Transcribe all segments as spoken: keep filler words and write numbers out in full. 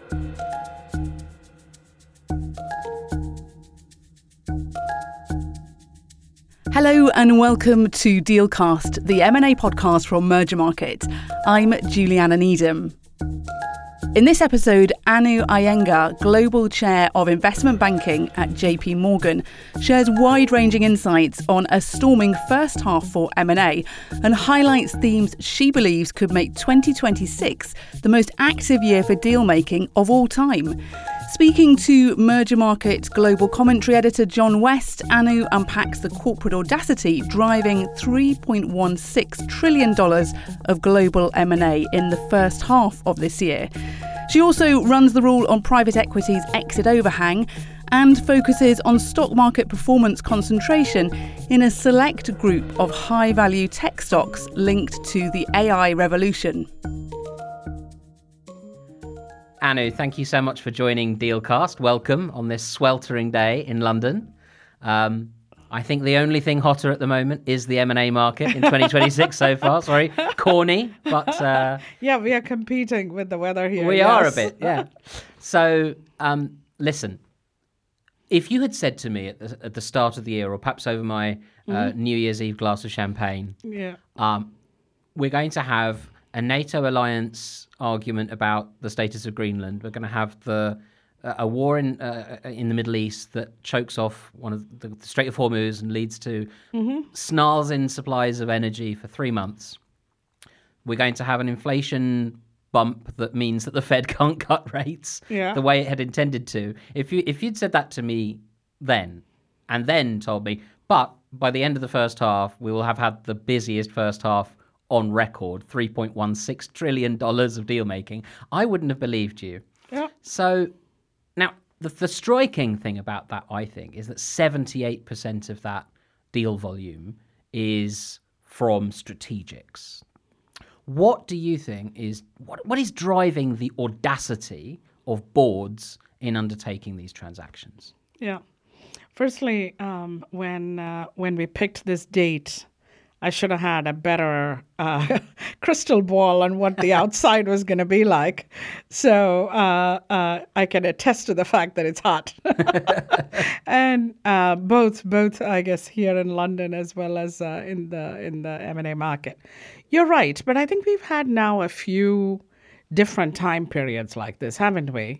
Hello and welcome to Dealcast, the M and A podcast from Merger Market. I'm Juliana Needham. In this episode, Anu Iyengar, Global Chair of Investment Banking at J P Morgan, shares wide-ranging insights on a storming first half for M and A and highlights themes she believes could make twenty twenty-six the most active year for deal-making of all time. Speaking to Merger Market Global Commentary Editor John West, Anu unpacks the corporate audacity driving three point one six trillion dollars of global M and A in the first half of this year. She also runs the rule on private equity's exit overhang and focuses on stock market performance concentration in a select group of high-value tech stocks linked to the A I revolution. Anu, thank you so much for joining Dealcast. Welcome on this sweltering day in London. Um, I think the only thing hotter at the moment is the M and A market in twenty twenty-six so far. Sorry, corny, but... Uh, yeah, we are competing with the weather here. We yes. are a bit, yeah. So, um, listen, if you had said to me at the, at the start of the year, or perhaps over my uh, mm-hmm. New Year's Eve glass of champagne, yeah, um, we're going to have a NATO alliance argument about the status of Greenland. We're going to have the uh, a war in uh, in the Middle East that chokes off one of the, the Strait of Hormuz and leads to mm-hmm. snarls in supplies of energy for three months. We're going to have an inflation bump that means that the Fed can't cut rates yeah. the way it had intended to. If you if you'd said that to me then, and then told me, but by the end of the first half, we will have had the busiest first half on record, three point one six trillion dollars of deal making, I wouldn't have believed you. Yeah. So now the, the striking thing about that, I think, is that seventy-eight percent of that deal volume is from strategics. What do you think is, what what is driving the audacity of boards in undertaking these transactions? Yeah. Firstly, um, when uh, when we picked this date, I should have had a better uh, crystal ball on what the outside was going to be like. So uh, uh, I can attest to the fact that it's hot. and uh, both, both, I guess, here in London as well as uh, in the in the M and A market. You're right, but I think we've had now a few different time periods like this, haven't we?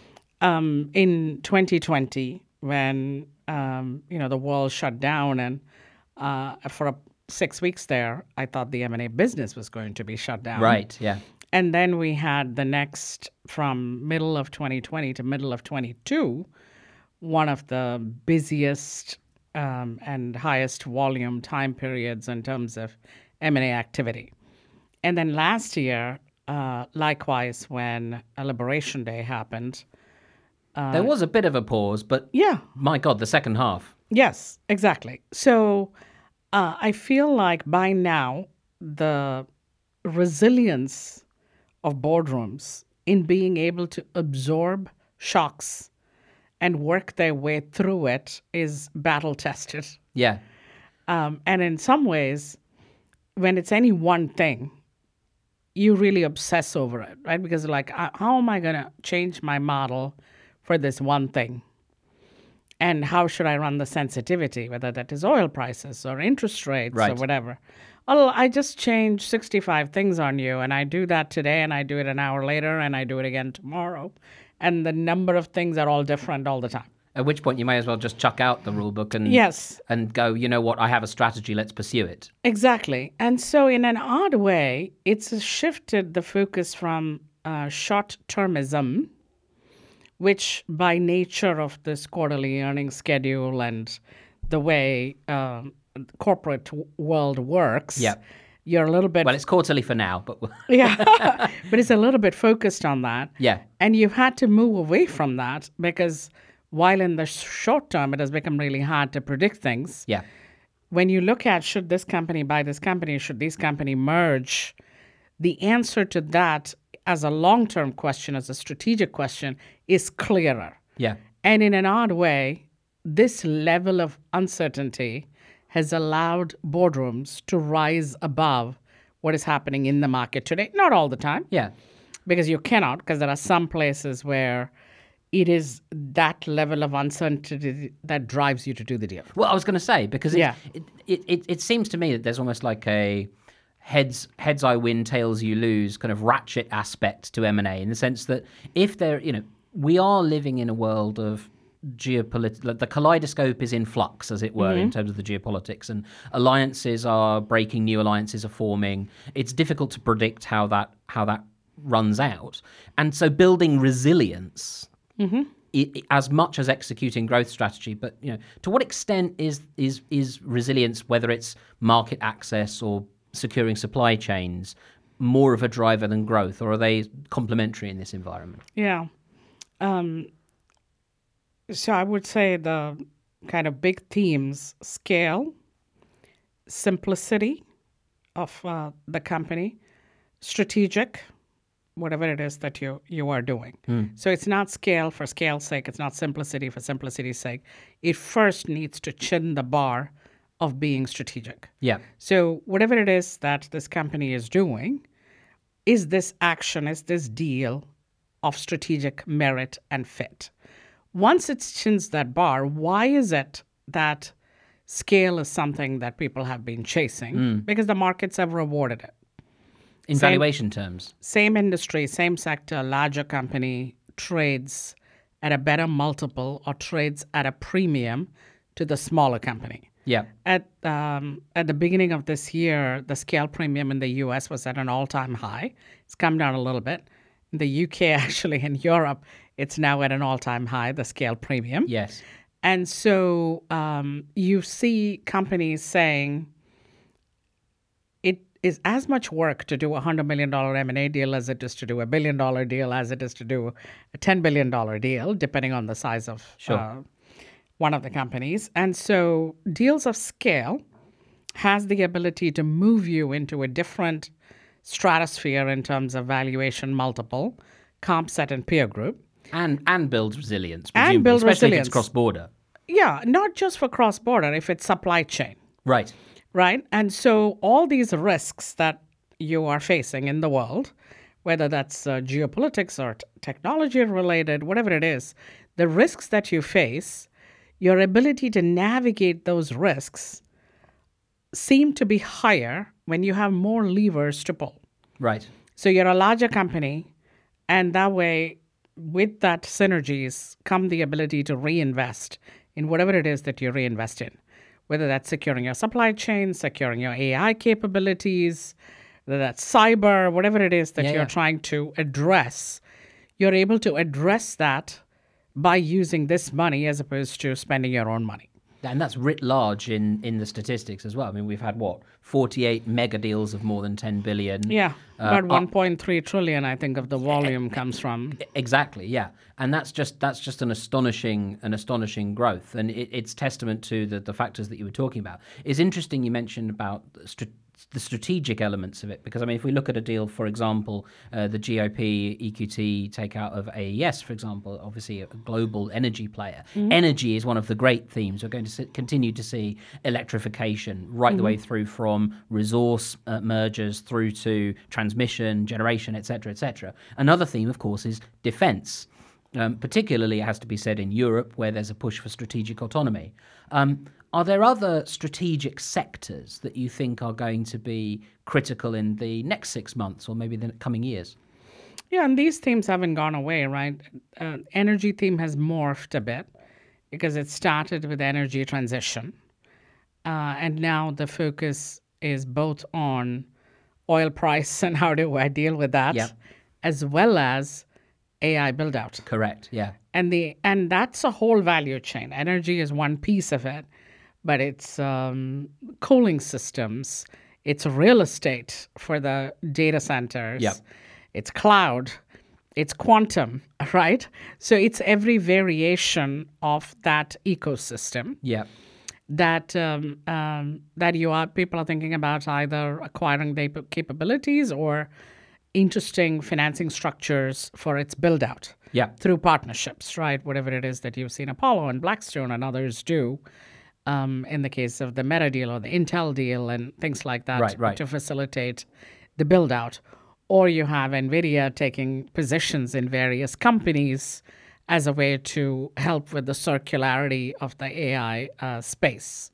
Um, in twenty twenty, when um, you know the world shut down, and uh, for a six weeks there, I thought the M and A business was going to be shut down. Right, yeah. And then we had the next, from middle of twenty twenty to middle of twenty-two, one of the busiest um, and highest volume time periods in terms of M and A activity. And then last year, uh, likewise, when a Liberation Day happened. Uh, there was a bit of a pause, but yeah, my God, the second half. Yes, exactly. So Uh, I feel like by now, the resilience of boardrooms in being able to absorb shocks and work their way through it is battle-tested. Yeah. Um, and in some ways, when it's any one thing, you really obsess over it, right? Because like, how am I going to change my model for this one thing? And how should I run the sensitivity, whether that is oil prices or interest rates right. or whatever? Oh, I just changed sixty-five things on you, and I do that today, and I do it an hour later, and I do it again tomorrow. And the number of things are all different all the time. At which point you may as well just chuck out the rule book and, yes. and go, you know what, I have a strategy, let's pursue it. Exactly. And so in an odd way, it's shifted the focus from uh, short-termism, which by nature of this quarterly earnings schedule and the way um, corporate w- world works, yeah. you're a little bit... Well, it's quarterly for now, but... yeah, but it's a little bit focused on that. Yeah. And you've had to move away from that because while in the short term it has become really hard to predict things, yeah. when you look at should this company buy this company, should this company merge, the answer to that as a long-term question, as a strategic question, is clearer. Yeah. And in an odd way, this level of uncertainty has allowed boardrooms to rise above what is happening in the market today. Not all the time. Yeah. because you cannot, because there are some places where it is that level of uncertainty that drives you to do the deal. Well, I was going to say, because it, Yeah. it, it, it, it seems to me that there's almost like a heads heads I win, tails you lose kind of ratchet aspect to M and A, in the sense that if there, you know, we are living in a world of geopolitical, the kaleidoscope is in flux, as it were, Mm-hmm. in terms of the geopolitics, and alliances are breaking, new alliances are forming. It's difficult to predict how that how that runs out, and so building resilience, Mm-hmm. i i- as much as executing growth strategy. But you know, to what extent is is is resilience, whether it's market access or securing supply chains, more of a driver than growth, or are they complementary in this environment? Yeah. Um, so I would say the kind of big themes: scale, simplicity of uh, the company, strategic, whatever it is that you you are doing. So it's not scale for scale's sake. It's not simplicity for simplicity's sake. It first needs to chin the bar of being strategic. Yeah. So whatever it is that this company is doing, is this action, is this deal of strategic merit and fit? Once it chins that bar, why is it that scale is something that people have been chasing? Because the markets have rewarded it. In Same- valuation terms. Same industry, same sector, larger company trades at a better multiple or trades at a premium to the smaller company. Yeah. At um, at the beginning of this year, the scale premium in the U S was at an all-time high. It's come down a little bit. In the U K, actually, in Europe, it's now at an all-time high, the scale premium. Yes. And so um, you see companies saying it is as much work to do a one hundred million dollars M and A deal as it is to do a billion dollar deal, as it is to do a ten billion dollars deal, depending on the size of Sure. uh, one of the companies. And so deals of scale has the ability to move you into a different stratosphere in terms of valuation multiple, comp set, and peer group. And and build resilience, And presumably, build especially if resilience. it's cross-border. Yeah, not just for cross-border, if it's supply chain. Right. Right? And so all these risks that you are facing in the world, whether that's uh, geopolitics or t- technology related, whatever it is, the risks that you face, your ability to navigate those risks seem to be higher when you have more levers to pull. Right. So you're a larger company, and that way, with that synergies, come the ability to reinvest in whatever it is that you reinvest in, whether that's securing your supply chain, securing your A I capabilities, whether that's cyber, whatever it is that Yeah, you're yeah. trying to address, you're able to address that by using this money as opposed to spending your own money. And that's writ large in, in the statistics as well. I mean, we've had, what, forty-eight mega deals of more than ten billion. Yeah, Uh, about one point three trillion, I think, of the volume comes from. Exactly, yeah, and that's just that's just an astonishing an astonishing growth, and it, it's testament to the the factors that you were talking about. It's interesting you mentioned about the, str- the strategic elements of it, because I mean, if we look at a deal, for example, uh, the G O P E Q T takeout of A E S, for example, obviously a global energy player. Energy is one of the great themes. We're going to see, continue to see electrification right the way through, from resource uh, mergers through to transmission, generation, et cetera, et cetera. Another theme, of course, is defence. Um, particularly, it has to be said, in Europe, where there's a push for strategic autonomy. Um, are there other strategic sectors that you think are going to be critical in the next six months or maybe the coming years? Yeah, and these themes haven't gone away, right? Uh, energy theme has morphed a bit because it started with energy transition. Uh, and now the focus is both on oil price and how do I deal with that, Yep. as well as A I build out. Correct, yeah. And the and that's a whole value chain. Energy is one piece of it, but it's um, cooling systems, it's real estate for the data centers, Yep. it's cloud, it's quantum, right? So it's every variation of that ecosystem Yeah, that um, um, that you are people are thinking about either acquiring the capabilities or interesting financing structures for its build out yeah. through partnerships, right? Whatever it is that you've seen Apollo and Blackstone and others do, um, in the case of the Meta deal or the Intel deal and things like that, Right, right. to facilitate the build out. or you have NVIDIA taking positions in various companies as a way to help with the circularity of the A I uh, space.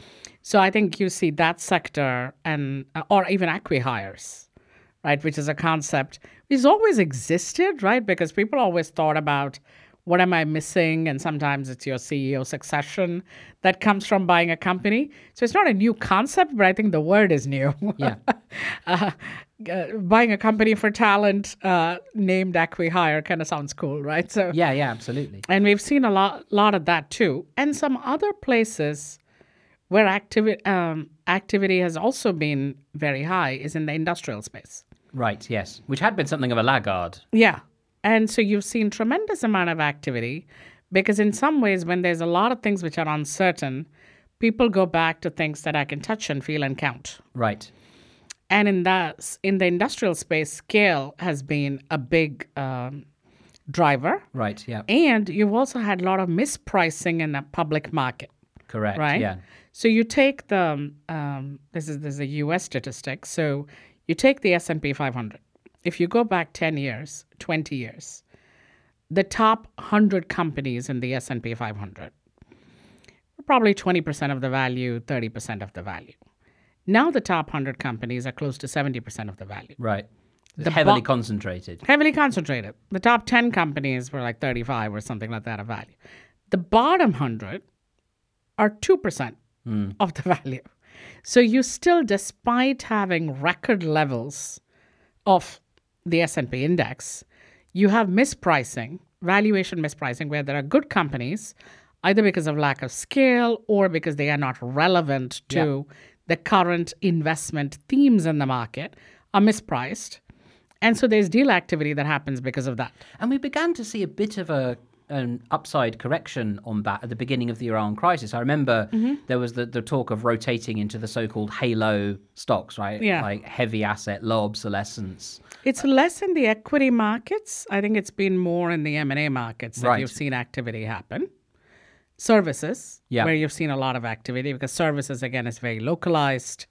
So I think you see that sector, and uh, or even acqui-hires, right, which is a concept which has always existed, right, because people always thought about what am I missing, and sometimes it's your C E O succession that comes from buying a company. So it's not a new concept, but I think the word is new. Yeah. uh, uh, buying a company for talent uh, named acqui-hire kind of sounds cool, right? So Yeah, yeah, absolutely. and we've seen a lot, lot of that too, and some other places where activity um, activity has also been very high is in the industrial space. Right, yes. Which had been something of a laggard. Yeah. And so you've seen tremendous amount of activity because in some ways, when there's a lot of things which are uncertain, people go back to things that I can touch and feel and count. Right. And in that, in the industrial space, scale has been a big um, driver. Right, yeah. And you've also had a lot of mispricing in the public market. Correct, Right? yeah. So you take the, um, this is this is a U S statistic, so you take the S and P five hundred. If you go back ten years, twenty years, the top one hundred companies in the S and P five hundred were probably twenty percent of the value, thirty percent of the value. Now the top one hundred companies are close to seventy percent of the value. Right. The Heavily bo- concentrated. Heavily concentrated. The top ten companies were like thirty-five or something like that of value. The bottom one hundred are two percent Mm. of the value. So you still, despite having record levels of the S and P index, you have mispricing, valuation mispricing, where there are good companies, either because of lack of scale or because they are not relevant to the current investment themes in the market, are mispriced. And so there's deal activity that happens because of that. And we began to see a bit of a an upside correction on that at the beginning of the Iran crisis. I remember Mm-hmm. there was the, the talk of rotating into the so-called halo stocks, right? Yeah. Like heavy asset, low obsolescence. It's less in the equity markets. I think it's been more in the M and A markets that Right. you've seen activity happen. Services, Yeah. where you've seen a lot of activity, because services, again, is very localized.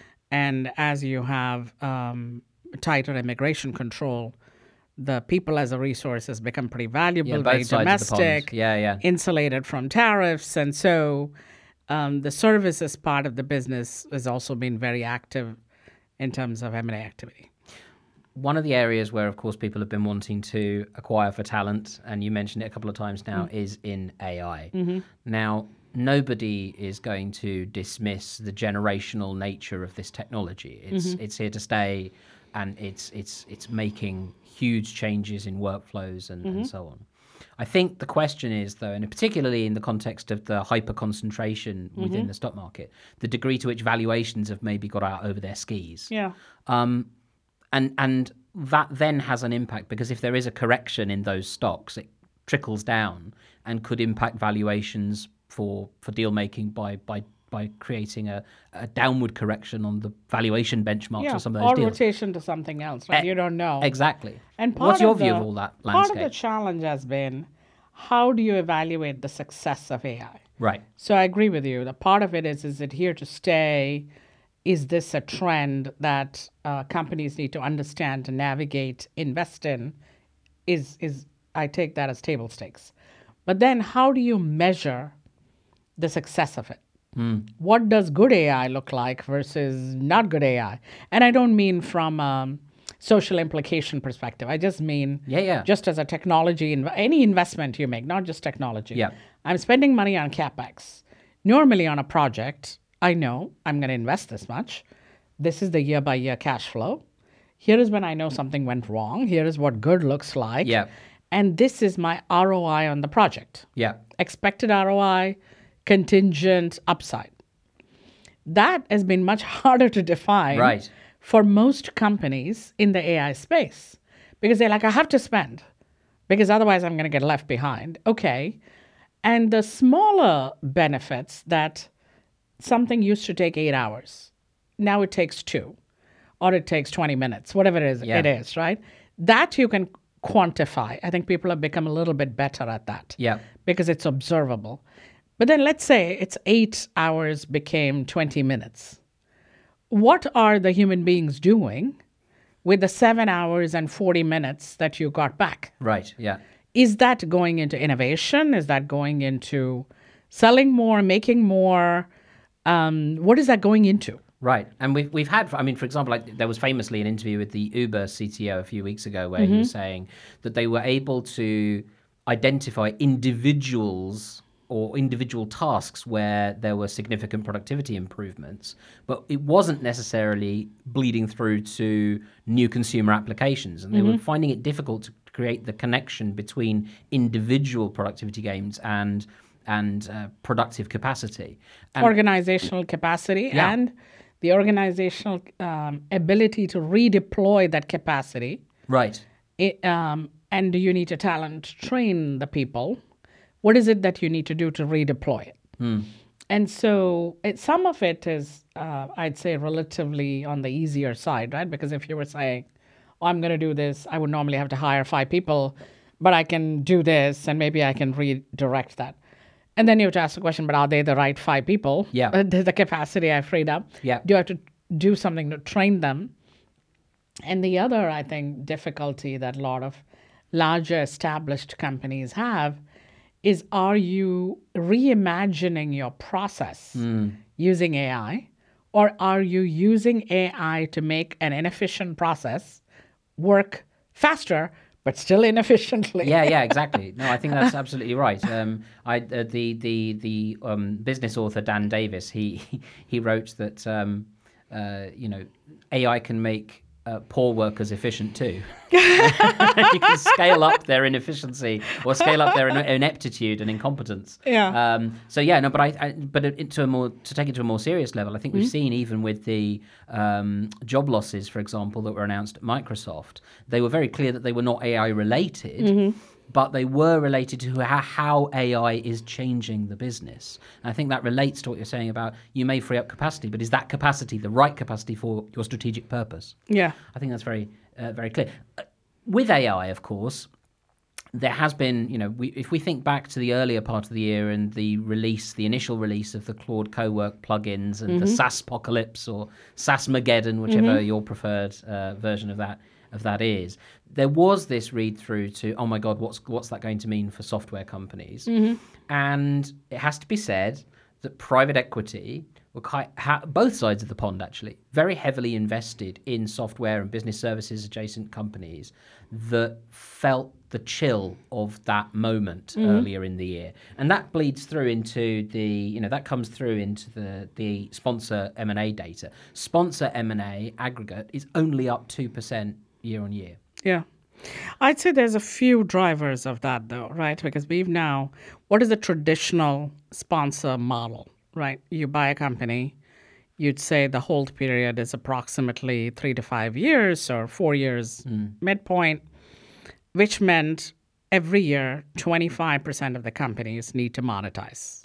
And as you have um, tighter immigration control, the people as a resource has become pretty valuable, Yeah, very both sides of the pond. domestic, Yeah, yeah. insulated from tariffs. And so um, the services part of the business has also been very active in terms of M and A activity. One of the areas where, of course, people have been wanting to acquire for talent, and you mentioned it a couple of times now, Mm. is in A I. Now, nobody is going to dismiss the generational nature of this technology. It's it's here to stay, and it's it's it's making huge changes in workflows and, and so on. I think the question is, though, and particularly in the context of the hyper concentration within the stock market, the degree to which valuations have maybe got out over their skis. Yeah. Um, and and that then has an impact, because if there is a correction in those stocks, it trickles down and could impact valuations for, for deal making by by by creating a, a downward correction on the valuation benchmarks Yeah, of some of those or deals. rotation to something else, right? E- you don't know. Exactly. And part what's your of view the- of all that Part landscape? of the challenge has been, how do you evaluate the success of A I? Right. So I agree with you. The part of it is, is it here to stay? Is this a trend that uh, companies need to understand to navigate, invest in? Is is I take that as table stakes. But then how do you measure the success of it? What does good A I look like versus not good A I? And I don't mean from um, social implication perspective. I just mean Yeah, yeah. just as a technology, inv- any investment you make, not just technology. Yeah. I'm spending money on CapEx. Normally on a project, I know I'm going to invest this much. This is the year by year cash flow. Here is when I know something went wrong. Here is what good looks like. Yeah. And this is my R O I on the project. Yeah. Expected R O I, contingent upside. That has been much harder to define Right. for most companies in the A I space, because they're like, I have to spend because otherwise I'm going to get left behind. Okay. And the smaller benefits that something used to take eight hours, now it takes two, or it takes twenty minutes, whatever it is, Yeah. it is, right? That you can quantify. I think people have become a little bit better at that Yeah. because it's observable. But then let's say it's eight hours became twenty minutes. What are the human beings doing with the seven hours and forty minutes that you got back. Right. Yeah. Is that going into innovation? Is that going into selling more, making more? Um, what is that going into? Right. And we've, we've had, I mean, for example, like there was famously an interview with the Uber C T O a few weeks ago where mm-hmm. he was saying that they were able to identify individuals or individual tasks where there were significant productivity improvements, but it wasn't necessarily bleeding through to new consumer applications. And they mm-hmm. were finding it difficult to create the connection between individual productivity gains and and uh, productive capacity. And, organizational capacity yeah. and the organizational um, ability to redeploy that capacity. Right. It, um, and do you need to talent train the people? What is it that you need to do to redeploy it? Mm. And so it, some of it is, uh, I'd say, relatively on the easier side, right? Because if you were saying, oh, I'm going to do this, I would normally have to hire five people, but I can do this and maybe I can redirect that. And then you have to ask the question, but are they the right five people? Yeah. Uh, the capacity I freed up. Yeah. Do I have to do something to train them? And the other, I think, difficulty that a lot of larger established companies have is, are you reimagining your process mm. using A I, or are you using A I to make an inefficient process work faster but still inefficiently? Yeah, yeah, exactly. No, I think that's absolutely right. Um, I uh, the the the um, business author Dan Davis, he he wrote that um, uh, you know A I can make uh, poor workers efficient too. You can scale up their inefficiency or scale up their ineptitude and incompetence. Yeah. Um, so yeah, no, but I, I but it, to a more to take it to a more serious level, I think we've mm-hmm. seen even with the um, job losses, for example, that were announced at Microsoft, they were very clear that they were not A I related. Mm-hmm. But they were related to how A I is changing the business. And I think that relates to what you're saying about you may free up capacity, but is that capacity the right capacity for your strategic purpose? Yeah. I think that's very, uh, very clear. Uh, with A I, of course, there has been, you know, we, if we think back to the earlier part of the year and the release, the initial release of the Claude Cowork plugins and mm-hmm. the SaaSpocalypse or SaaSmageddon, whichever mm-hmm. your preferred uh, version of that of that is, there was this read through to, oh my God, what's what's that going to mean for software companies? Mm-hmm. And it has to be said that private equity were quite ha- both sides of the pond actually very heavily invested in software and business services adjacent companies that felt the chill of that moment mm-hmm. earlier in the year, and that bleeds through into the you know that comes through into the the sponsor M and A data. Sponsor M and A aggregate is only up two percent year on year. Yeah. I'd say there's a few drivers of that, though, right? Because we've now, what is the traditional sponsor model, right? You buy a company, you'd say the hold period is approximately three to five years or four years mm. midpoint, which meant every year, twenty-five percent of the companies need to monetize.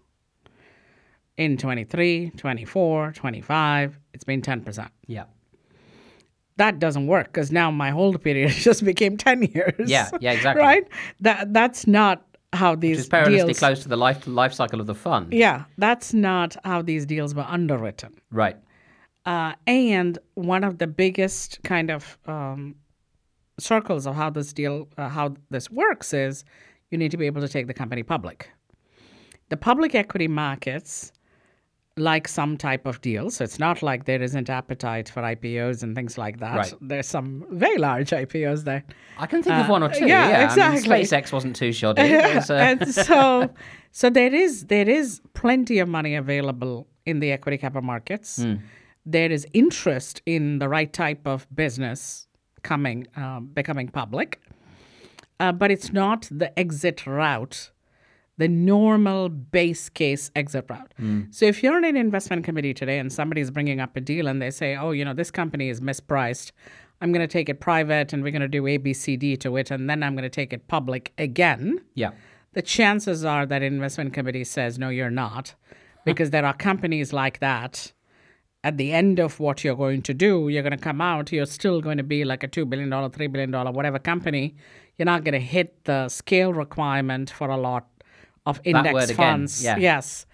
In twenty-three, twenty-four, twenty-five, it's been ten percent. Yeah. That doesn't work because now my hold period just became ten years. Yeah, yeah, exactly. Right? That That's not how these Which is perilously deals... close to the life life cycle of the fund. Yeah, that's not how these deals were underwritten. Right. Uh, and one of the biggest kind of um, circles of how this deal, uh, how this works is you need to be able to take the company public. The public equity markets like some type of deal. So it's not like there isn't appetite for I P Os and things like that. Right. There's some very large I P Os there. I can think uh, of one or two. Yeah, yeah. exactly. I mean, SpaceX wasn't too shoddy. Was, uh... and so so there is there is plenty of money available in the equity capital markets. Mm. There is interest in the right type of business coming, um, becoming public. Uh, but it's not the exit route, the normal base case exit route. Mm. So if you're in an investment committee today and somebody's bringing up a deal and they say, oh, you know, this company is mispriced, I'm going to take it private and we're going to do A, B, C, D to it, and then I'm going to take it public again. Yeah. The chances are that investment committee says, no, you're not, because there are companies like that. At the end of what you're going to do, you're going to come out, you're still going to be like a two billion dollars, three billion dollars, whatever company. You're not going to hit the scale requirement for a lot of index funds. Yeah. Yes.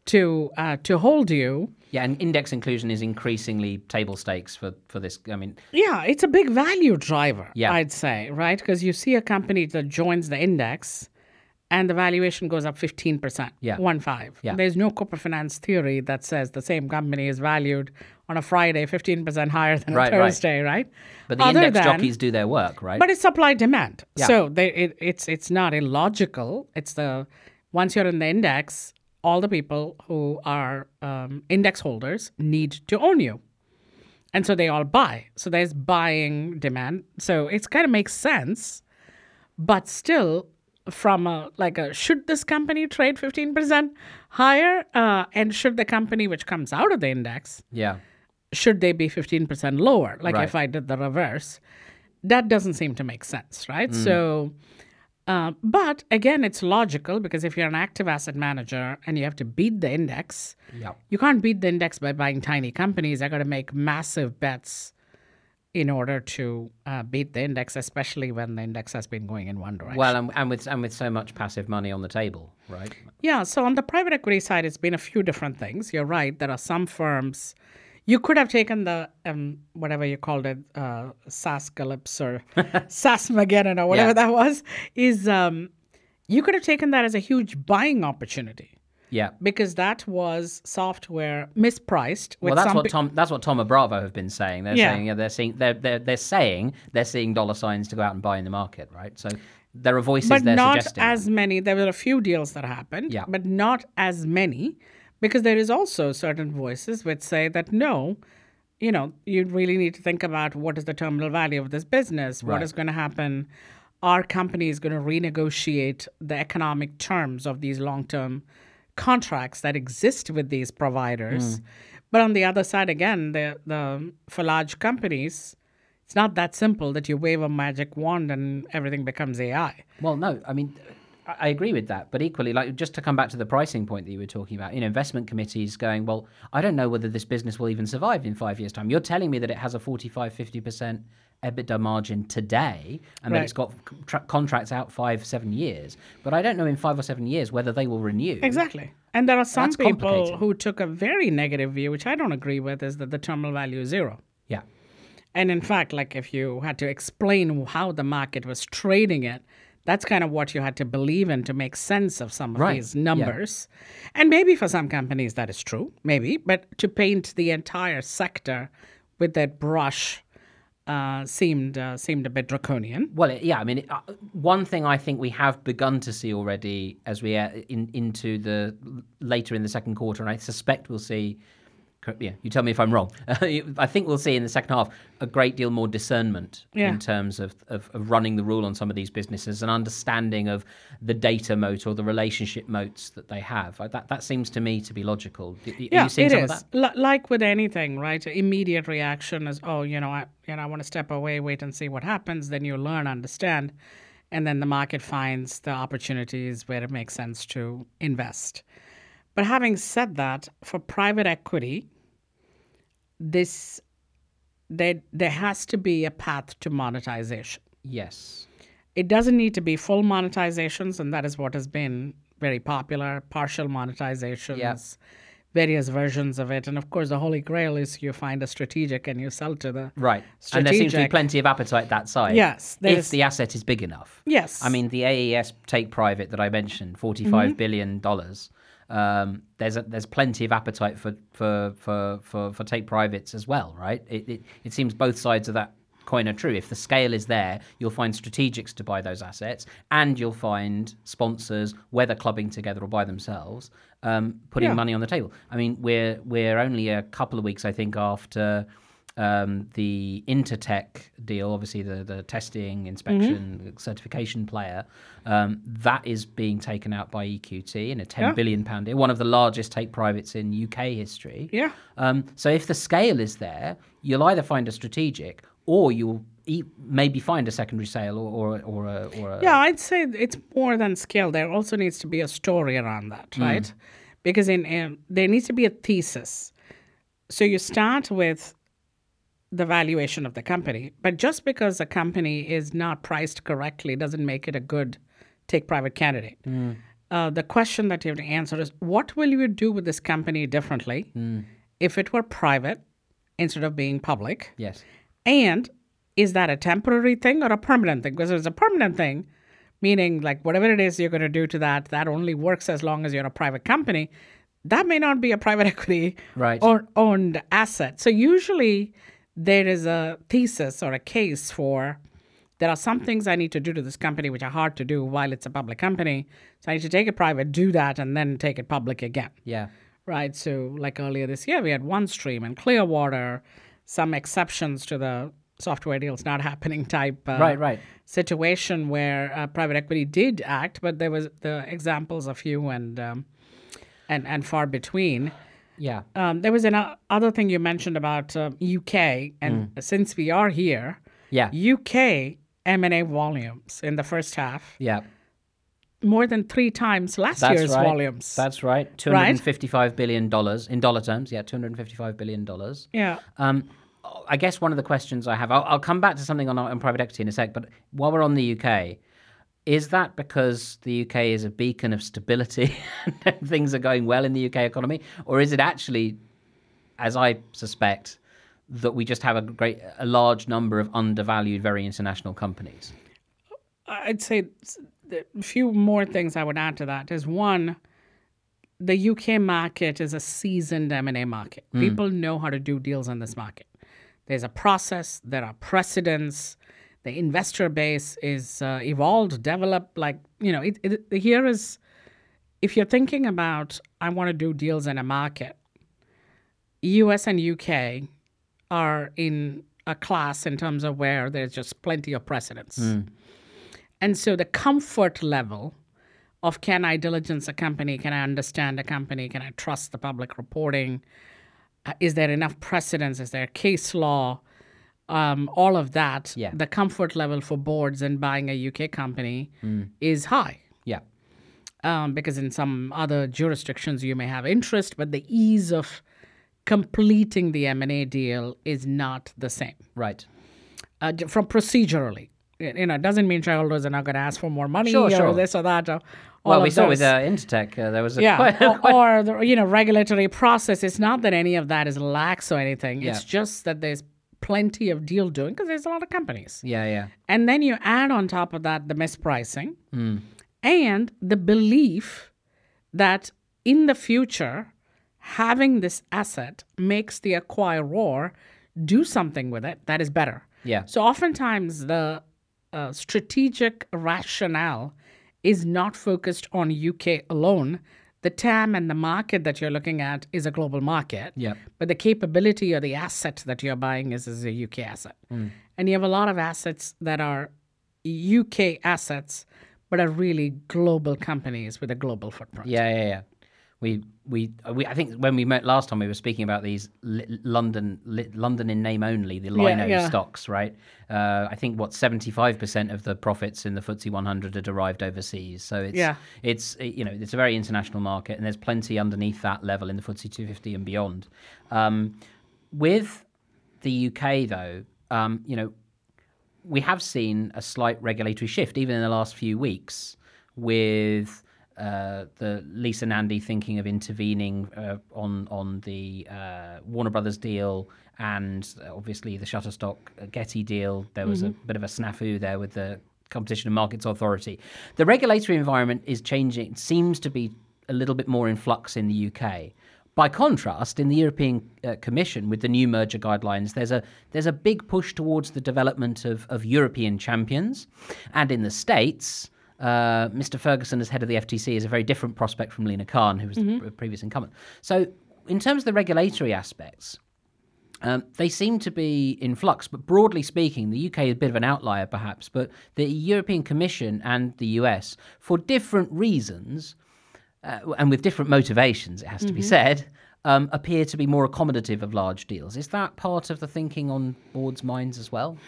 to uh, to hold you. Yeah, and index inclusion is increasingly table stakes for, for this. I mean, Yeah, it's a big value driver, Yeah. I'd say, right? Because you see a company that joins the index and the valuation goes up fifteen percent, Yeah. one five. Yeah. There's no corporate finance theory that says the same company is valued on a Friday fifteen percent higher than Right, a right. Thursday, right? but the Other index than- jockeys do their work, right? But it's supply demand. Yeah. So they, it, it's it's not illogical. It's the once you're in the index, all the people who are um, index holders need to own you, and so they all buy. So there's buying demand. So it's kind of makes sense, but still, from a like a should this company trade fifteen percent higher, uh, and should the company which comes out of the index yeah. should they be fifteen percent lower? Like Right. if I did the reverse, that doesn't seem to make sense, right? So, uh, but again, it's logical because if you're an active asset manager and you have to beat the index, Yeah. you can't beat the index by buying tiny companies. I got to make massive bets in order to uh, beat the index, especially when the index has been going in one direction. Well, and, and with and with so much passive money on the table, right? Yeah, so on the private equity side, it's been a few different things. You're right. There are some firms. You could have taken the, um, whatever you called it, uh, Sascalypse or Sasmageddon or whatever Yeah. that was, is um, you could have taken that as a huge buying opportunity Yeah. because that was software mispriced. With Well, that's some what pe- Tom. That's what Tom and Bravo have been saying. They're Yeah. saying yeah, they're seeing they're, they're they're saying they're seeing dollar signs to go out and buy in the market, right? So there are voices but they're not suggesting. as many. There were a few deals that happened, Yeah. but not as many because there is also certain voices which say that no, you know, you really need to think about what is the terminal value of this business, what Right. is going to happen. Our company is going to renegotiate the economic terms of these long-term contracts that exist with these providers. But on the other side, again, the the for large companies, it's not that simple that you wave a magic wand and everything becomes A I. Well, no, I mean, I I agree with that, but equally, like just to come back to the pricing point that you were talking about, you know, investment committees going, well, I don't know whether this business will even survive in five years' time. You're telling me that it has a forty-five, fifty percent EBITDA margin today, and that Right. it's got tra- contracts out five, seven years, but I don't know in five or seven years whether they will renew. Exactly. And there are some That's people complicated. who took a very negative view, which I don't agree with, is that the terminal value is zero. Yeah. And in fact, like if you had to explain how the market was trading it, that's kind of what you had to believe in to make sense of some of Right. these numbers. And maybe for some companies that is true, maybe, but to paint the entire sector with that brush uh, seemed uh, seemed a bit draconian. Well, it- yeah. I mean, it, uh, one thing I think we have begun to see already as we uh, in into the later in the second quarter, and I suspect we'll see. cor- Yeah, you tell me if I'm wrong. I think we'll see in the second half a great deal more discernment Yeah. in terms of, of, of running the rule on some of these businesses, and understanding of the data moat or the relationship moats that they have. Uh, That that seems to me to be logical. Y- y- Are Yeah, you seeing it some is. of that? Li- like with anything, right? Immediate reaction is, oh, you know, I, you know, I want to step away, wait and see what happens. Then you learn, understand, and then the market finds the opportunities where it makes sense to invest. But having said that, for private equity, this there there has to be a path to monetization. Yes. It doesn't need to be full monetizations, and that is what has been very popular. Partial monetizations, Yep. various versions of it, and of course, the holy grail is you find a strategic and you sell to the Right. And there seems to be strategic. plenty of appetite that side. Yes, there If is- the asset is big enough. Yes. I mean, the A E S take private that I mentioned, forty-five Mm-hmm. billion dollars. Um, there's a, there's plenty of appetite for for, for, for, for take privates as well, right? It, it it seems both sides of that coin are true. If the scale is there, you'll find strategics to buy those assets, and you'll find sponsors, whether clubbing together or by themselves, um, putting Yeah. money on the table. I mean, we're we're only a couple of weeks, I think, after um, the Intertech deal, obviously the, the testing, inspection, Mm-hmm. certification player, um, that is being taken out by E Q T in a ten Yeah. billion pound deal, one of the largest take privates in U K history. Yeah. Um, so if the scale is there, you'll either find a strategic or you'll e- maybe find a secondary sale or or, or a, or a Yeah, I'd say it's more than scale. There also needs to be a story around that, right? Because in um, there needs to be a thesis. So you start with the valuation of the company, but just because a company is not priced correctly doesn't make it a good take private candidate. uh, the question that you have to answer is, what will you do with this company differently Mm. if it were private instead of being public? Yes. And is that a temporary thing or a permanent thing? Because if it's a permanent thing, meaning like whatever it is you're going to do to that, that only works as long as you're a private company, that may not be a private equity Right. or owned asset. So usually there is a thesis or a case for, there are some things I need to do to this company which are hard to do while it's a public company. So I need to take it private, do that, and then take it public again. Yeah. Right. So like earlier this year, we had OneStream and Clearwater, some exceptions to the software deals not happening type uh, Right, right. situation where uh, private equity did act, but there was the examples are few and um, and and far between. Yeah. Um, there was an uh, other thing you mentioned about uh, U K, and since we are here, Yeah. U K M and A volumes in the first half Yeah. more than three times last That's year's right. volumes. That's right. two hundred fifty-five billion dollars in dollar terms. Yeah, two hundred fifty-five billion dollars. yeah. Um, I guess one of the questions I have, I'll, I'll come back to something on, on private equity in a sec, but while we're on the U K, is that because the U K is a beacon of stability and things are going well in the U K economy? Or is it actually, as I suspect, that we just have a great, a large number of undervalued, very international companies? I'd say a few more things I would add to that is one, the U K market is a seasoned M and A market. People know how to do deals in this market. There's a process, there are precedents, the investor base is uh, evolved, developed. Like, you know, it, it, here is, if you're thinking about, I want to do deals in a market, U S and U K are in a class in terms of where there's just plenty of precedents. And so the comfort level of, can I diligence a company? Can I understand a company? Can I trust the public reporting? Uh, is there enough precedence? Is there case law? Um, all of that, Yeah. the comfort level for boards in buying a U K company is high. Yeah. Um, because in some other jurisdictions you may have interest, but the ease of completing the M and A deal is not the same. Right. Uh, j- from procedurally. Y- You know, it doesn't mean shareholders are not going to ask for more money Sure, or sure. this or that. Or all Well, of we saw with those. uh, Intertech, uh, there was a Yeah, quite, or, quite- or the you know regulatory process. It's not that any of that is lax or anything. It's Yeah. just that there's plenty of deal doing because there's a lot of companies. yeah, yeah. And then you add on top of that the mispricing and the belief that in the future, having this asset makes the acquirer do something with it that is better. Yeah. So oftentimes the uh, strategic rationale is not focused on U K alone. The T A M and the market that you're looking at is a global market. Yeah. But the capability or the asset that you're buying is, is a U K asset. And you have a lot of assets that are U K assets, but are really global companies with a global footprint. Yeah, yeah, yeah. We, we, we. I think when we met last time, we were speaking about these li- London, li- London in name only, the Lino yeah. stocks, right? Uh, I think what seventy-five percent of the profits in the F T S E one hundred are derived overseas. So it's, Yeah. it's, you know, it's a very international market, and there's plenty underneath that level in the F T S E two fifty and beyond. Um, with the U K, though, um, you know, we have seen a slight regulatory shift, even in the last few weeks, with uh, the Lisa Nandy thinking of intervening uh, on on the uh, Warner Brothers deal, and obviously the Shutterstock Getty deal. There was a bit of a snafu there with the Competition and Markets Authority. The regulatory environment is changing. It seems to be a little bit more in flux in the U K. By contrast, in the European uh, Commission, with the new merger guidelines, there's a there's a big push towards the development of, of European champions. And in the States, uh, Mister Ferguson, as head of the F T C, is a very different prospect from Lena Khan, who was the pr- previous incumbent. So in terms of the regulatory aspects, um, they seem to be in flux. But broadly speaking, the U K is a bit of an outlier, perhaps. But the European Commission and the U S, for different reasons, Uh, and with different motivations, it has to be said, um, appear to be more accommodative of large deals. Is that part of the thinking on boards' minds as well?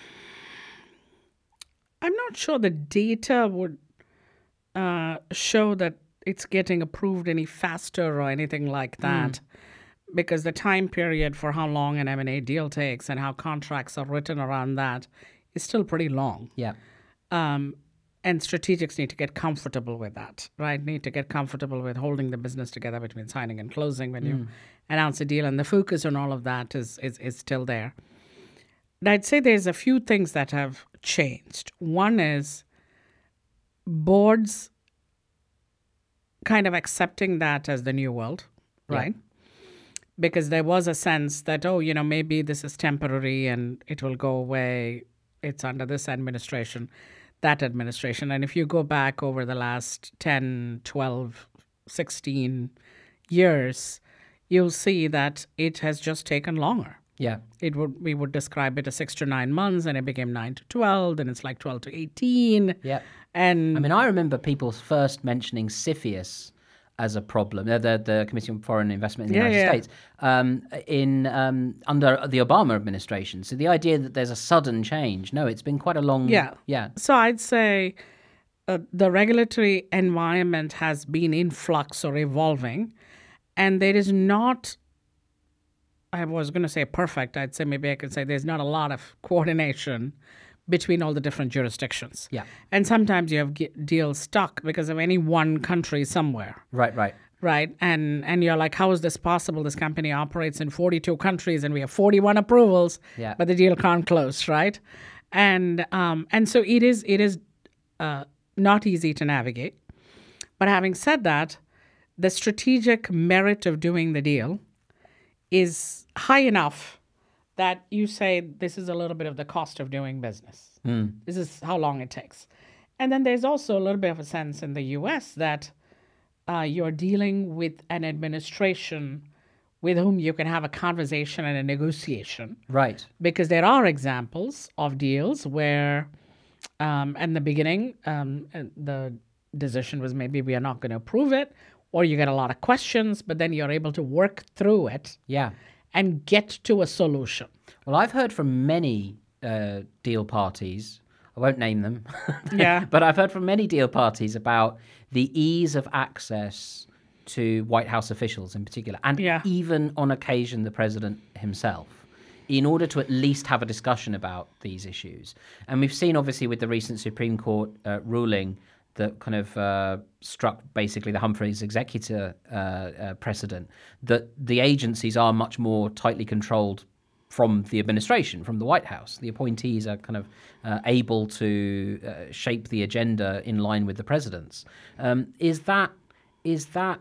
I'm not sure the data would uh, show that it's getting approved any faster or anything like that, because the time period for how long an M and A deal takes and how contracts are written around that is still pretty long. Yeah. Um, and strategics need to get comfortable with that, right? Need to get comfortable with holding the business together between signing and closing when mm. you announce a deal, and the focus on all of that is, is is still there. But I'd say there's a few things that have changed. One is boards kind of accepting that as the new world, right? Yeah. Because there was a sense that, oh, you know, maybe this is temporary and it will go away. It's under this administration, that administration. And if you go back over the last ten, twelve, sixteen years, you'll see that it has just taken longer. Yeah. It would we would describe it as six to nine months, and it became nine to twelve, and it's like twelve to eighteen. Yeah. And I mean, I remember people first mentioning CFIUS as a problem, the the, the Committee on Foreign Investment in the yeah, United yeah. States, um, in um, under the Obama administration. So the idea that there's a sudden change, no, it's been quite a long. Yeah. Yeah. So I'd say uh, the regulatory environment has been in flux or evolving, and there is not. I was going to say perfect. I'd say maybe I could say there's not a lot of coordination between all the different jurisdictions. Yeah. And sometimes you have ge- deals stuck because of any one country somewhere. Right, right. Right. And and you're like, how is this possible? This company operates in forty-two countries and we have forty-one approvals, yeah. but the deal can't close, right? And um and so it is it is uh, not easy to navigate. But having said that, the strategic merit of doing the deal is high enough that you say this is a little bit of the cost of doing business. Mm. This is how long it takes. And then there's also a little bit of a sense in the U S that uh, you're dealing with an administration with whom you can have a conversation and a negotiation. Right. Because there are examples of deals where, um, in the beginning, um, the decision was maybe we are not going to approve it, or you get a lot of questions, but then you're able to work through it. Yeah. And get to a solution. Well, I've heard from many uh, deal parties, I won't name them, yeah. but I've heard from many deal parties about the ease of access to White House officials in particular, and yeah. even on occasion the president himself, in order to at least have a discussion about these issues. And we've seen, obviously, with the recent Supreme Court uh, ruling that kind of uh, struck basically the Humphreys executor uh, uh, precedent, that the agencies are much more tightly controlled from the administration, from the White House. The appointees are kind of uh, able to uh, shape the agenda in line with the president's. Um, is that is that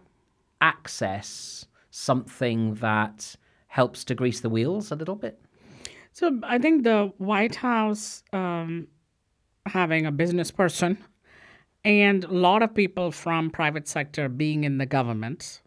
access something that helps to grease the wheels a little bit? So I think the White House um, having a business person and a lot of people from private sector being in the government,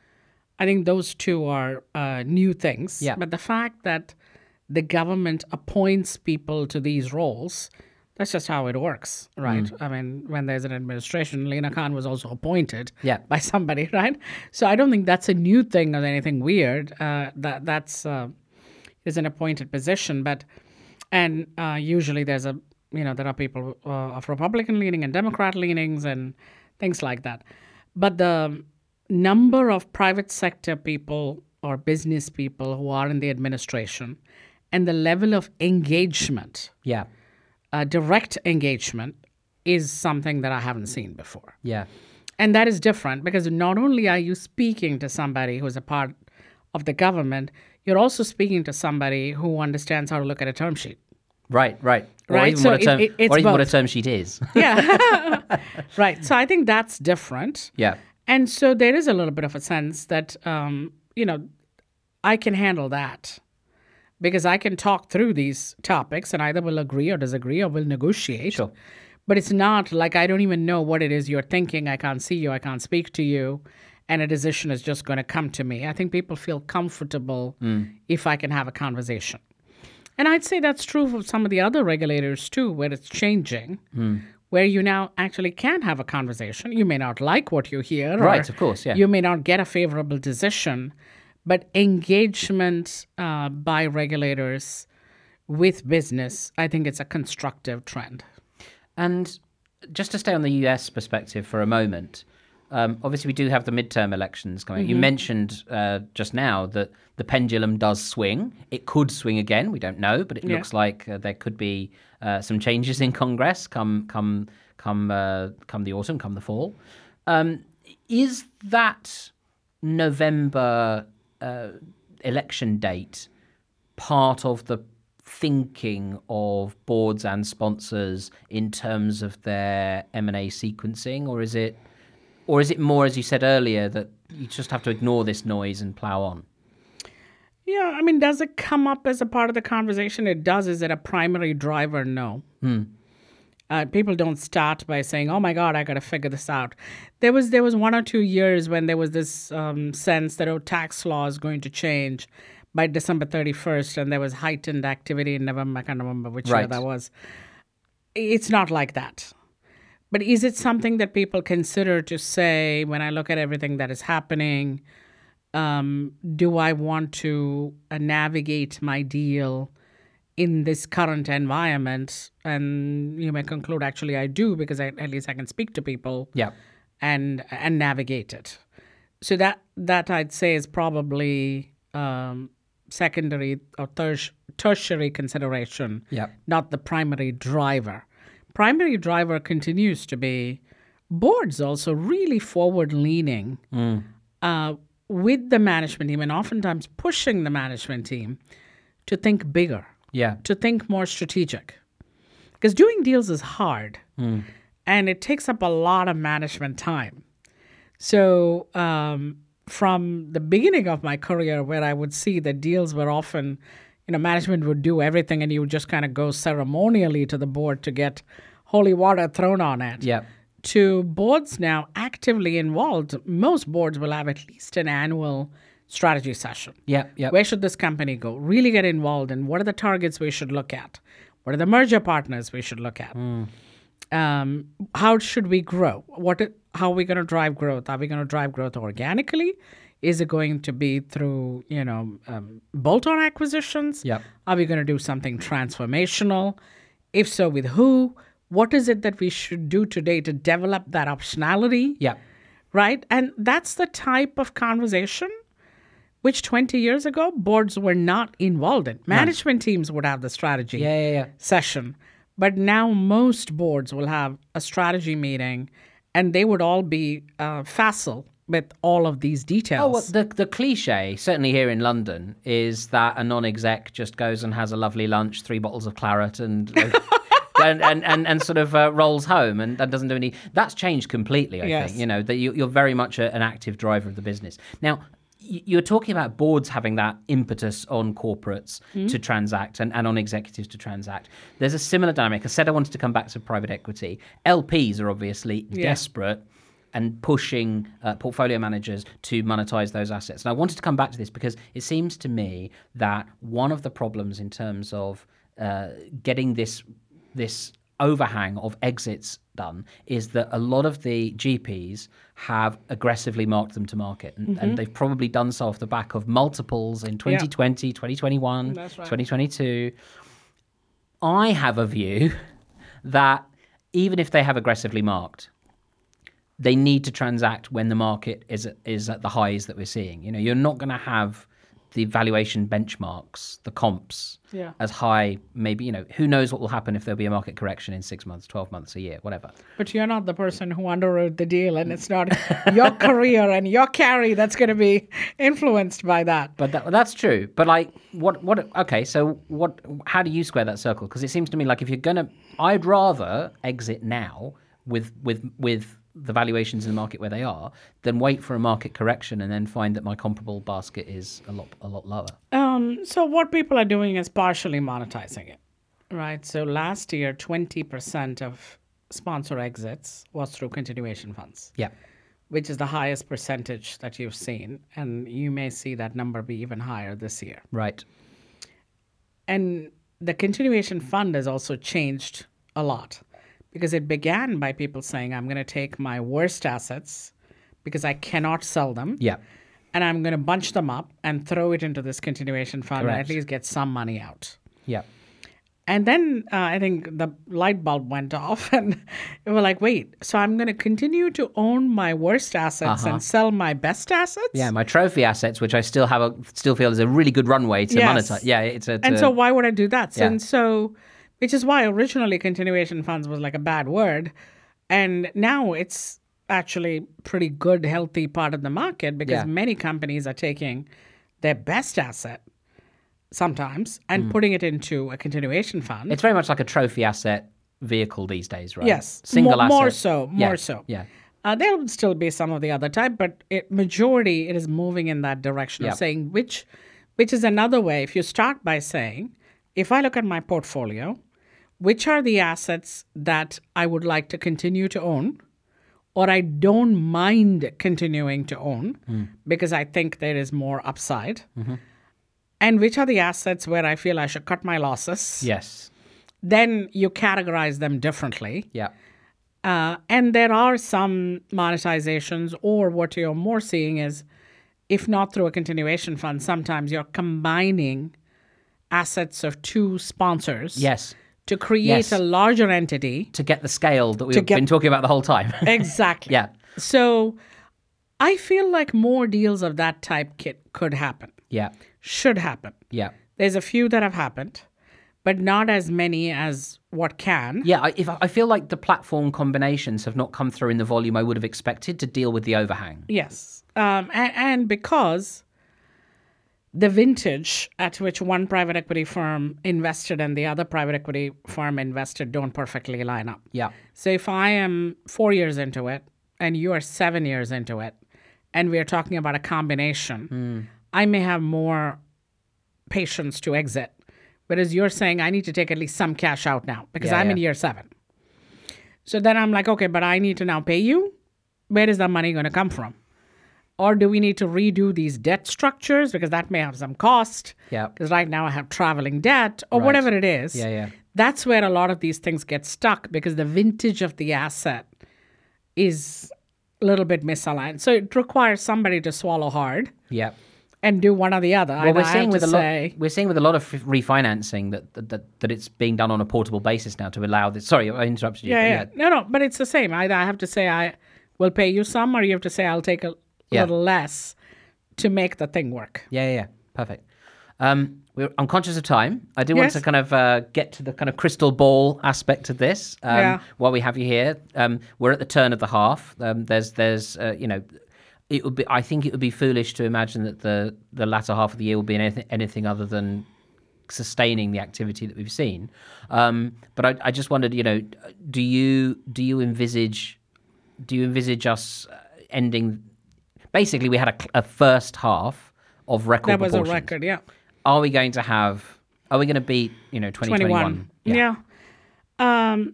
I think those two are uh, new things. Yeah. But the fact that the government appoints people to these roles, that's just how it works, right? Mm. I mean, when there's an administration, Lena Khan was also appointed yeah. by somebody, right? So I don't think that's a new thing or anything weird. Uh, that that's uh, is an appointed position, but and uh, usually there's a you know, there are people uh, of Republican leaning and Democrat leanings and things like that. But the number of private sector people or business people who are in the administration and the level of engagement, yeah, uh, direct engagement, is something that I haven't seen before. Yeah. And that is different because not only are you speaking to somebody who's a part of the government, you're also speaking to somebody who understands how to look at a term sheet. Right, right. Or right? even, so what, a term, it, it, or even both. what a term sheet is. Yeah. Right. So I think that's different. Yeah. And so there is a little bit of a sense that, um, you know, I can handle that because I can talk through these topics and either will agree or disagree or will negotiate. Sure. But it's not like I don't even know what it is you're thinking. I can't see you. I can't speak to you. And a decision is just going to come to me. I think people feel comfortable mm. if I can have a conversation. And I'd say that's true for some of the other regulators too, where it's changing, mm. where you now actually can have a conversation. You may not like what you hear. Right, of course, yeah. You may not get a favorable decision, but engagement uh, by regulators with business, I think it's a constructive trend. And just to stay on the U S perspective for a moment, um, obviously we do have the midterm elections coming. Mm-hmm. You mentioned uh, just now that the pendulum does swing. It could swing again. We don't know, but it yeah. looks like uh, there could be uh, some changes in Congress come come come uh, come the autumn, come the fall. Um, is that November uh, election date part of the thinking of boards and sponsors in terms of their M and A sequencing, or is it, or is it more, as you said earlier, that you just have to ignore this noise and plow on? Yeah, I mean, does it come up as a part of the conversation? It does. Is it a primary driver? No. Hmm. Uh, people don't start by saying, "Oh my God, I got to figure this out." There was there was one or two years when there was this um, sense that oh, tax law is going to change by December thirty-first, and there was heightened activity in November. I can't remember which year Right. that was. It's not like that. But is it something that people consider to say, when I look at everything that is happening, um, do I want to uh, navigate my deal in this current environment? And you may conclude, actually, I do, because I, at least I can speak to people Yeah. and and navigate it. So that that I'd say is probably um, secondary or ter- tertiary consideration, Yeah. not the primary driver. Primary driver continues to be boards also really forward-leaning uh, with the management team, and oftentimes pushing the management team to think bigger, Yeah. to think more strategic. Because doing deals is hard, and it takes up a lot of management time. So um, from the beginning of my career, where I would see that deals were often, you know, management would do everything and you would just kind of go ceremonially to the board to get holy water thrown on it. Yeah. To boards now actively involved, most boards will have at least an annual strategy session. Yeah. Yeah. Where should this company go? Really get involved in what are the targets we should look at? What are the merger partners we should look at? Um, how should we grow? What? How are we going to drive growth? Are we going to drive growth organically? Is it going to be through, you know, um, bolt-on acquisitions? Yep. Are we going to do something transformational? If so, with who? What is it that we should do today to develop that optionality? Yeah. Right? And that's the type of conversation which twenty years ago, boards were not involved in. Management teams would have the strategy Yeah. Yeah. Yeah. session. But now most boards will have a strategy meeting, and they would all be uh, facile with all of these details. Oh, well, the the cliche, certainly here in London, is that a non-exec just goes and has a lovely lunch, three bottles of claret, and and, and, and and sort of uh, rolls home and, and doesn't do any. That's changed completely. I Yes. think you know that you, you're very much a, an active driver of the business now. You're talking about boards having that impetus on corporates Mm-hmm. to transact and, and on executives to transact. There's a similar dynamic. I said I wanted to come back to private equity. L Ps are obviously Yeah. desperate and pushing uh, portfolio managers to monetize those assets. And I wanted to come back to this because it seems to me that one of the problems in terms of uh, getting this this overhang of exits done is that a lot of the G Ps have aggressively marked them to market. And, and they've probably done so off the back of multiples in twenty twenty, twenty twenty-one, That's right. twenty twenty-two. I have a view that even if they have aggressively marked, they need to transact when the market is at, is at the highs that we're seeing. You know, you're not going to have the valuation benchmarks, the comps, Yeah. as high. Maybe, you know, who knows what will happen if there'll be a market correction in six months, twelve months, a year, whatever. But you're not the person who underwrote the deal, and it's not your career and your carry that's going to be influenced by that. But that, that's true. But like, what, what, okay, so what, how do you square that circle? Because it seems to me like if you're going to, I'd rather exit now with, with, with, the valuations in the market where they are, then wait for a market correction and then find that my comparable basket is a lot a lot lower. Um, so what people are doing is partially monetizing it, right? So last year, twenty percent of sponsor exits was through continuation funds, Yeah. which is the highest percentage that you've seen. And you may see that number be even higher this year. Right. And the continuation fund has also changed a lot, because it began by people saying, I'm going to take my worst assets because I cannot sell them, Yeah. and I'm going to bunch them up and throw it into this continuation fund and Correct. at least get some money out. Yeah. And then uh, I think the light bulb went off, and we were like, wait, so I'm going to continue to own my worst assets Uh-huh. and sell my best assets? Yeah, my trophy assets, which I still have, a, still feel is a really good runway to Yes. monetize. Yeah, it's a. And so why would I do that? Yeah. And so, which is why originally continuation funds was like a bad word. And now it's actually pretty good, healthy part of the market because Yeah. many companies are taking their best asset sometimes and putting it into a continuation fund. It's very much like a trophy asset vehicle these days, right? Yes, Single more, asset. more so, more Yeah, so. Yeah. Uh, there will still be some of the other type, but it, majority it is moving in that direction Yep. of saying which, which is another way. If you start by saying, if I look at my portfolio, which are the assets that I would like to continue to own, or I don't mind continuing to own because I think there is more upside, and which are the assets where I feel I should cut my losses, Yes. then you categorize them differently. Yeah. Uh, and there are some monetizations, or what you're more seeing is, if not through a continuation fund, sometimes you're combining assets of two sponsors Yes. to create Yes. a larger entity. To get the scale that we've get- been talking about the whole time. Exactly. Yeah. So I feel like more deals of that type ki- could happen, Yeah. should happen. Yeah. There's a few that have happened, but not as many as what can. Yeah, I, if I feel like the platform combinations have not come through in the volume I would have expected to deal with the overhang. Yes. Um, and, and because the vintage at which one private equity firm invested and the other private equity firm invested don't perfectly line up. Yeah. So if I am four years into it and you are seven years into it, and we're talking about a combination, I may have more patience to exit. Whereas you're saying I need to take at least some cash out now because Yeah, I'm yeah. in year seven. So then I'm like, okay, but I need to now pay you. Where is that money going to come from? Or do we need to redo these debt structures because that may have some cost? Yeah. Because right now I have traveling debt or Right. whatever it is. Yeah, yeah. That's where a lot of these things get stuck because the vintage of the asset is a little bit misaligned. So it requires somebody to swallow hard Yeah. and do one or the other. Well, And we're I seeing have with to a lot. say, We're seeing with a lot of refinancing that that, that that it's being done on a portable basis now to allow this. Sorry, I interrupted you. yeah, but yeah, no, no, but it's the same. Either I have to say I will pay you some, or you have to say I'll take a Yeah. little less to make the thing work. Yeah, yeah, yeah. Perfect. Um, we're, I'm conscious of time. I do want Yes. to kind of uh, get to the kind of crystal ball aspect of this um, Yeah. while we have you here. Um, we're at the turn of the half. Um, there's, there's, uh, you know, it would be. I think it would be foolish to imagine that the the latter half of the year will be anything, anything other than sustaining the activity that we've seen. Um, but I, I just wondered, you know, do you do you envisage do you envisage us ending? Basically, we had a, a first half of record. That was a proportions. record, yeah. Are we going to have? Are we going to beat? You know, twenty twenty-one? Yeah. Um,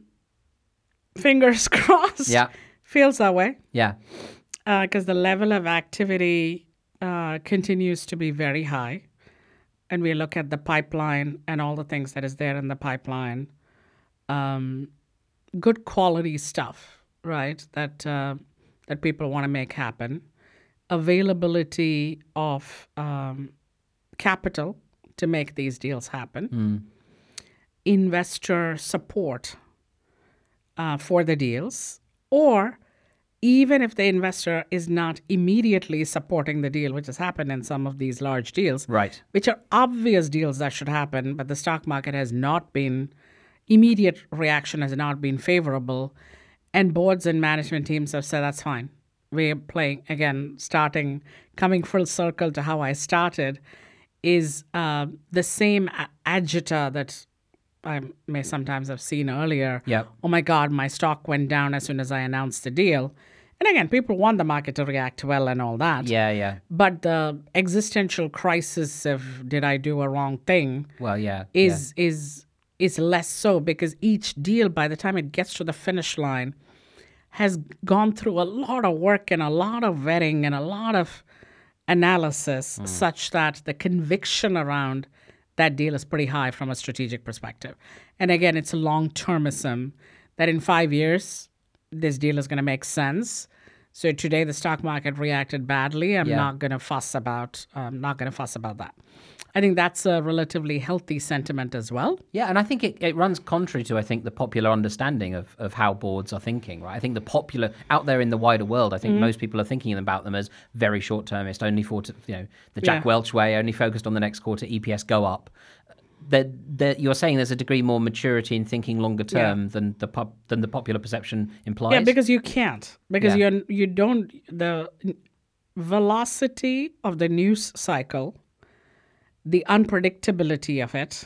fingers crossed. Yeah. Feels that way Yeah. because the level of activity uh, continues to be very high. And we look at the pipeline and all the things that is there in the pipeline. Um, good quality stuff, right? That uh, that people want to make happen. Availability of um, capital to make these deals happen. Investor support uh, for the deals, or even if the investor is not immediately supporting the deal, which has happened in some of these large deals, Right. which are obvious deals that should happen, but the stock market has not been, immediate reaction has not been favorable, and boards and management teams have said, that's fine. We're playing, again, starting, coming full circle to how I started, is uh, the same a- agita that I may sometimes have seen earlier. Yep. Oh my God, my stock went down as soon as I announced the deal. And again, people want the market to react well and all that. Yeah. Yeah. But the existential crisis of did I do a wrong thing Well, yeah. is is is less so because each deal, by the time it gets to the finish line, has gone through a lot of work and a lot of vetting and a lot of analysis such that the conviction around that deal is pretty high from a strategic perspective. And again, it's a long-termism that in five years, this deal is going to make sense. So today the stock market reacted badly. I'm Yeah. not going to fuss about. I'm not going to fuss about that. I think that's a relatively healthy sentiment as well. Yeah, and I think it, it runs contrary to, I think, the popular understanding of, of how boards are thinking, right? I think the popular, out there in the wider world, I think Mm-hmm. most people are thinking about them as very short-termist, only for, you know, the Jack Yeah. Welch way, only focused on the next quarter, E P S go up. that that you're saying there's a degree more maturity in thinking longer term Yeah. than the pop, than the popular perception implies. Yeah, because you can't. Because Yeah. you're you don't the velocity of the news cycle, the unpredictability of it,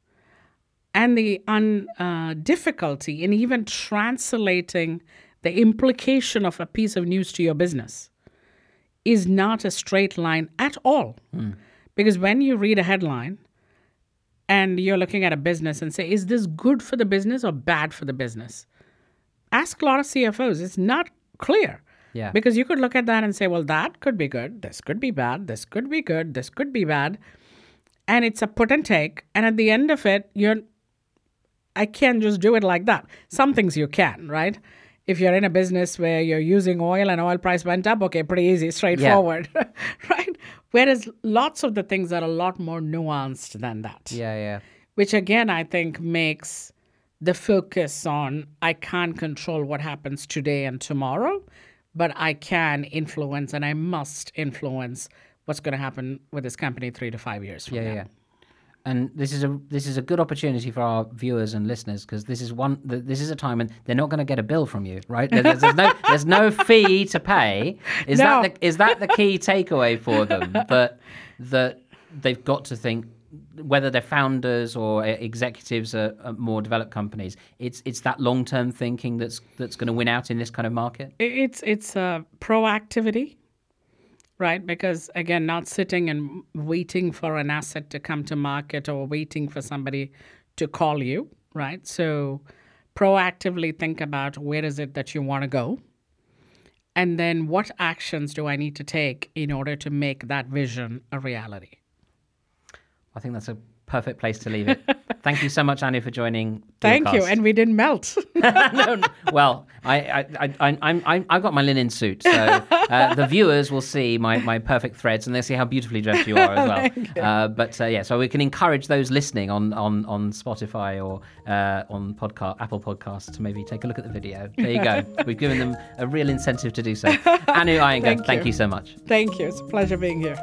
and the un, uh, difficulty in even translating the implication of a piece of news to your business is not a straight line at all. Because when you read a headline and you're looking at a business and say, is this good for the business or bad for the business? Ask a lot of C F Os. It's not clear. Yeah. Because you could look at that and say, well, that could be good. This could be bad. This could be good. This could be bad. And it's a put and take. And at the end of it, you're, I can't just do it like that. Some things you can, right? If you're in a business where you're using oil and oil price went up, okay, pretty easy, straightforward, right? Whereas lots of the things are a lot more nuanced than that. Yeah, yeah. Which again, I think makes the focus on I can't control what happens today and tomorrow, but I can influence and I must influence what's going to happen with this company three to five years from Yeah, now. yeah. And this is a this is a good opportunity for our viewers and listeners because this is one th- this is a time when they're not going to get a bill from you, right? There- There's, there's no there's no fee to pay. Is No. that the, is that the key takeaway for them? That that they've got to think whether they're founders or executives at, at more developed companies. It's it's that long term thinking that's that's going to win out in this kind of market. It- It's it's uh, proactivity, right? Because again, not sitting and waiting for an asset to come to market or waiting for somebody to call you, right? So proactively think about where is it that you want to go, and then what actions do I need to take in order to make that vision a reality? I think that's a perfect place to leave it. Thank you so much, Anu, for joining. Thank you, Dealcast. and we didn't melt. no, no. Well, I, I, I, I, I'm, I'm, I've got my linen suit, so uh, the viewers will see my, my perfect threads, and they'll see how beautifully dressed you are as well. Uh, but uh, yeah, so we can encourage those listening on, on, on Spotify or uh, on podcast, Apple Podcasts to maybe take a look at the video. There you go. We've given them a real incentive to do so. Anu Iyengar, Thank thank you. you so much. Thank you. It's a pleasure being here.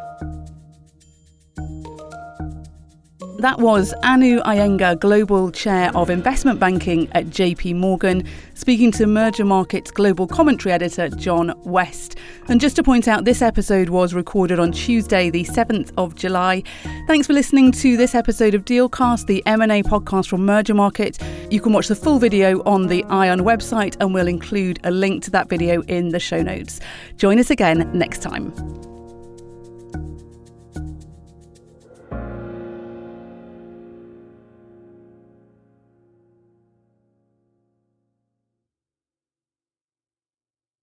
That was Anu Iyengar, Global Chair of Investment Banking at J P Morgan, speaking to Merger Markets Global Commentary Editor John West. And just to point out, this episode was recorded on Tuesday, the seventh of July. Thanks for listening to this episode of Dealcast, the M and A podcast from Merger Market. You can watch the full video on the Ion website, and we'll include a link to that video in the show notes. Join us again next time.